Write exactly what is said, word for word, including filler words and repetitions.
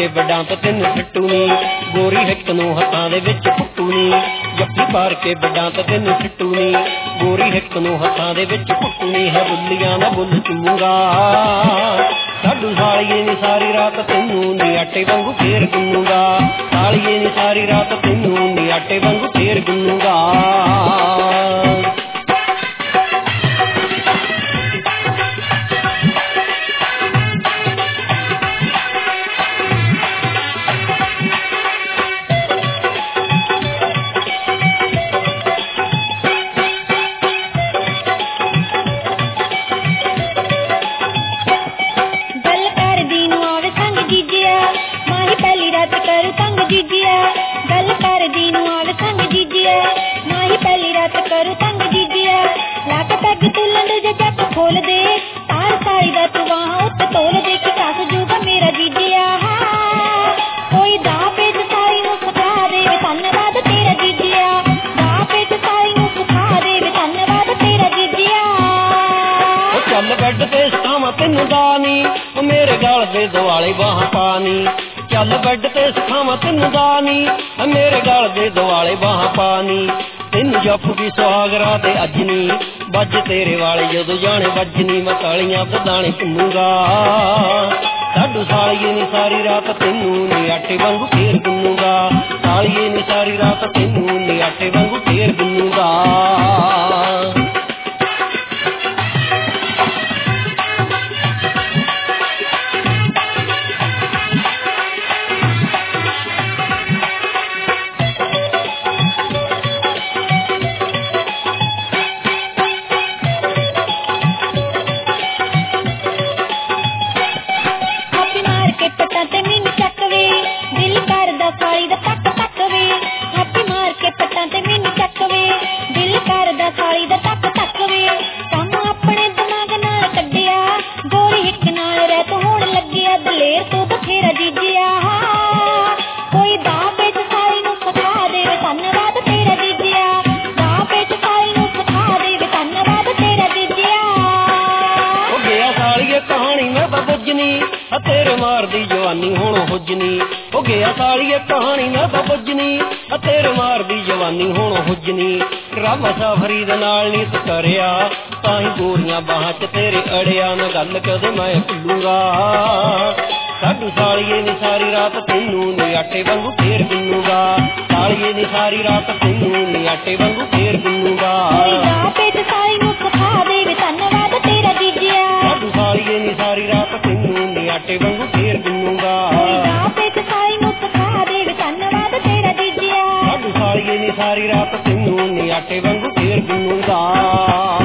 के बड़ा तो तेन सिट्टू नी गोरी हिक नूं हत्थां दे विच पुट्टू नी जप्पी पार के बड़ा तो तेन सिट्टू नी गोरी हिक नूं हत्थां दे विच पुट्टू नी है बुल्लियां ना बुल चूंगा साडू सालिए नी सारी रात तेनू नी आटे वांगू फेर गुन्नूगा सालिए नी सारी रात तेनू नी आटे वांगू फेर गुन्नूगा। तेनू दानी मेरे गल दे दुआले बाह पानी चल बैड ते सिखावा तेनू दानी मेरे गल दे दुआले बाह पानी तेन जपूगी सुहाग रात अजनी बज तेरे वाले जदों जाने बजनी मैं तालियां बधाने घूमूंगा साडू सालिए नी सारी रात तेनू नी आटे वांगू फेर गुन्नूगा सालिए नी सारी रात तेनू नी आटे वांगू फेर गुन्नूगा। तेरे मार दी जवानी हुण हुजनी हो गया सालिए कहानी ना तो बुझनी तेरे मार दी जवानी हुण हुजनी रब साफरी दे नाल नी करिया ताही गोरियां बाहां च तेरे अड़िया ना गल कदे मैं भुल्लूंगा साडू सालिए नी सारी रात तेनू नी आटे वांगू फेर गुन्नूगा सालिए नी सारी रात तेनू नी आटे वांगू फेर गुन्नूगा साडू सालिए नी सारी रात तेनू नी आटे वांगू फेर गुन्नूगा साडू सालिए नी सारी रात तेनू नी आटे वांगू फेर गुन्नूगा।